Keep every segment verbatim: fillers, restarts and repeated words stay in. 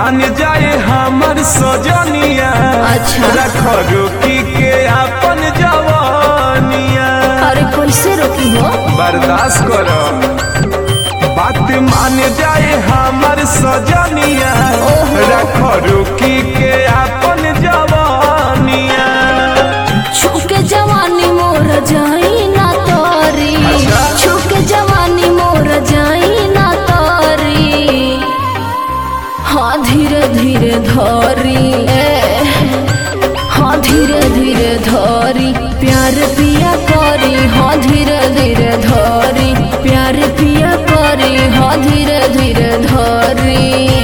मान जाए हमर सजनिया। अच्छा। रख रोकी के अपन जवानिया। अरे कैसे रोकी हो? बर्दाश्त करो, बात मान जाए हमर सजनिया। रख रोकी के अपन जवानिया। छुके जवानी मोर जाई ना तोरी। अच्छा। छुके जवानी मोर जाई ना तोरी। हाँ धीरे धीरे धरी, हाँ धीरे धीरे धरी प्यार पिया करी। हाँ धीरे धीरे धरी प्यार पिया करी। हाँ धीरे धीरे धरी।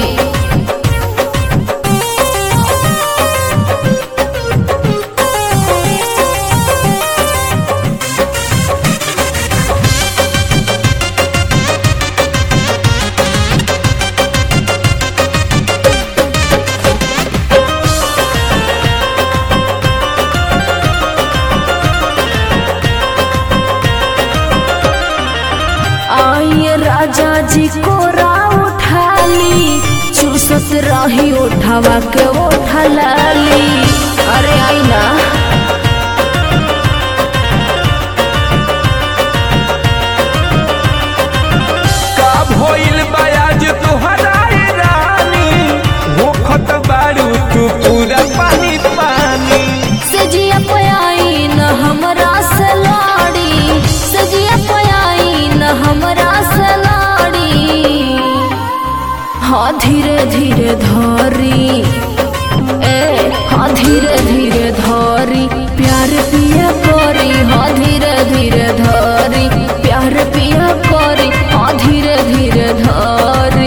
आइए राजा जी कोरा उठाली, चूसत रही उठावा के उठा लाली। अरे आई ना। का भइल बयाज तोहरा रानी। होखत बारू तू पूरा पानी पानी। सजिया पयाई न हमरा से लाड़ी। सजिया पयाई न हमरा से लाड़ी। हाँ धीरे धीरे धरी, ए हाँ धीरे धीरे धरी प्यार पिया करी। हाँ धीरे धीरे धरी प्यार पिया करी। हाँ धीरे धीरे धरी।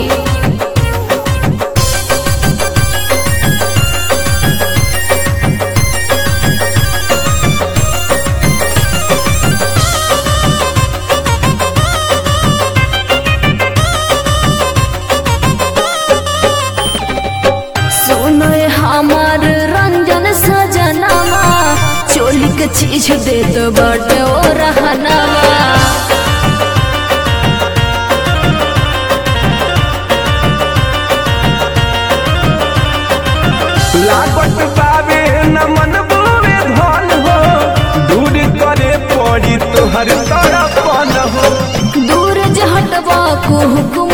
सुनय हमार रंजन सजनावा, चोली के चीज देत बाटे ओ रहनावा। लागत बाबे न मन बुवे धन हो। दूर करे पड़ी तोहर तरफन हो। दूर जे हटवा कुहू